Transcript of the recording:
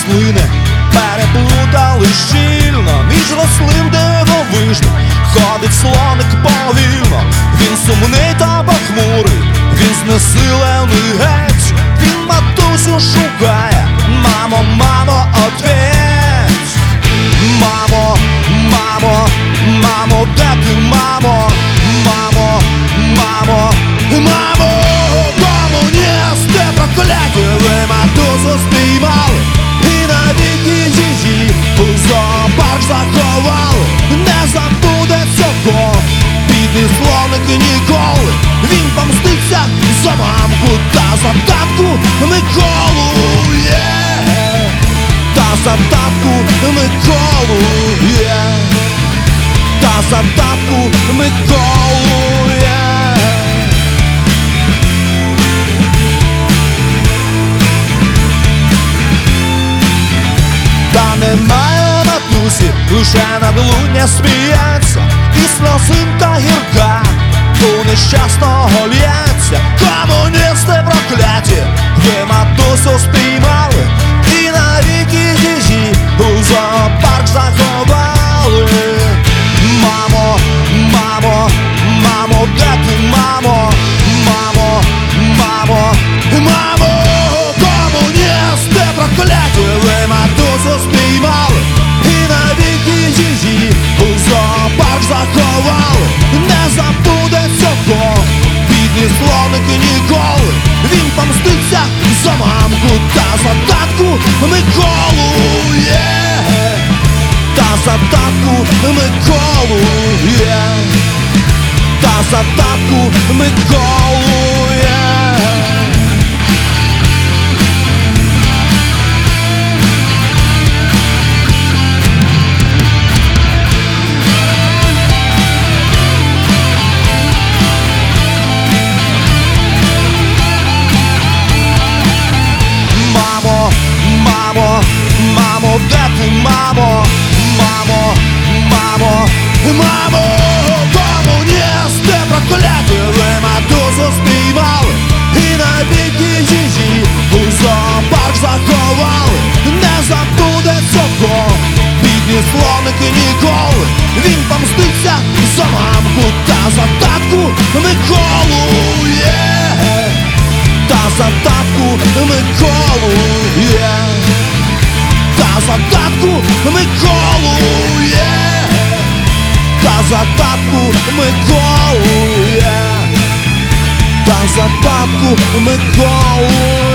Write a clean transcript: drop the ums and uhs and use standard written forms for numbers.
рослини переплутали щільно між рослин дивовижно. Ходить слоник повільно, він сумний та похмурий, він знесилений геть, він матусю шукає. Мамо, мамо, ответь! Мамо, мамо, мамо, де ти, мамо? Мамо, мамо, мамо, комуністи прокляті, ви матусю спіймали і навіки її у зоопарк заховали. Не забуде цього бідний слоник ніколи, він помститься за мамку та за татку Миколу, та за татку Миколу, та за татку Миколу. Та немає матусі, лише надлуння сміється, і сльозинка гірка у нещасного лється. Комуністи прокляті, ви матусю спіймали і навіки її у зоопарк заховали. Мамо, мамо, мамо, де ти, мамо? Мамо, мамо, мамо, комуністи прокляті, ви матусю спіймали і навіки її у зоопарк заховали. Не забуде цього бідний слоник ніколи, він помститься за мамку та за татку Миколу, та за татку Миколу, та за татку Миколу. Мамо, мамо, мамо, де ти, мамо? Мамо, мамо, мамо, комуністи прокляті, ви матусю спіймали і навіки її у зоопарк заховали. Не забуде цього бідний слоник ніколи, він помститься за мамку та за татку Миколу, та за татку Миколу, та за татку Миколу, та за татку Миколу, та за татку Миколу.